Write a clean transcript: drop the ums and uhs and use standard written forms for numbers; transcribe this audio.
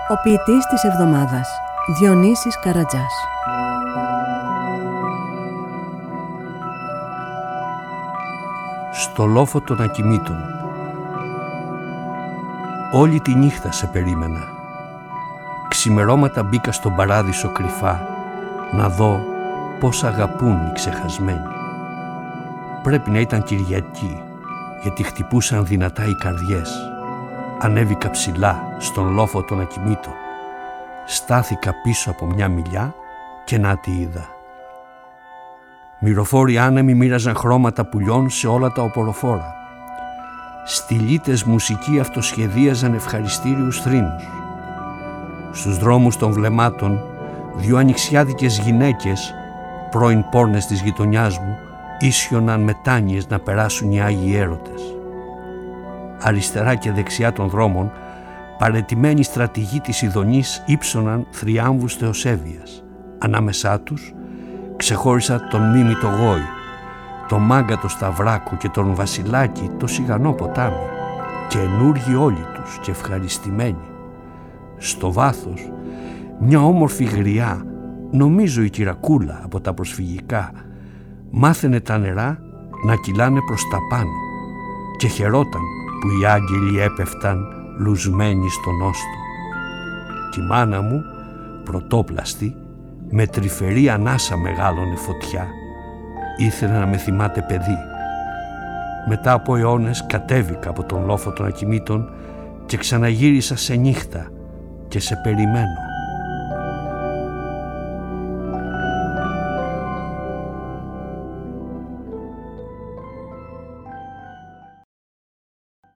Ο ποιητής της εβδομάδας, Διονύσης Καρατζάς. Στο λόφο των ακοιμήτων. Όλη τη νύχτα σε περίμενα. Ξημερώματα μπήκα στον παράδεισο κρυφά, να δω πώς αγαπούν οι ξεχασμένοι. Πρέπει να ήταν Κυριακή, γιατί χτυπούσαν δυνατά οι καρδιές. Ανέβηκα ψηλά στον λόφο των ακοιμήτων. Στάθηκα πίσω από μια μιλιά και να τη είδα. Μυροφόροι άνεμοι μοίραζαν χρώματα πουλιών σε όλα τα οποροφόρα. Στυλίτες μουσικοί αυτοσχεδίαζαν ευχαριστήριους θρήνους. Στους δρόμους των βλεμάτων, δυο ανοιξιάδικες γυναίκες, πρώην πόρνες της γειτονιάς μου, ίσιοναν μετάνοιες να περάσουν οι Άγιοι Έρωτες. Αριστερά και δεξιά των δρόμων, παραιτημένοι στρατηγοί της Ιδονής ύψωναν θριάμβους θεοσέβειας. Ανάμεσά τους ξεχώρισα τον Μίμη το Γόη, το Μάγκα το Σταυράκο και τον Βασιλάκη το Σιγανό ποτάμι, και ενούργοι όλοι τους και ευχαριστημένοι. Στο βάθος μια όμορφη γριά, νομίζω η Κυρακούλα από τα προσφυγικά, μάθαινε τα νερά να κυλάνε προς τα πάνω και χαιρόταν που οι άγγελοι έπεφταν λουσμένοι στον όστο. Τη μάνα μου, πρωτόπλαστη, με τρυφερή ανάσα μεγάλωνε φωτιά. Ήθελε να με θυμάται παιδί. Μετά από αιώνες κατέβηκα από τον λόφο των ακοιμήτων και ξαναγύρισα σε νύχτα και σε περιμένω.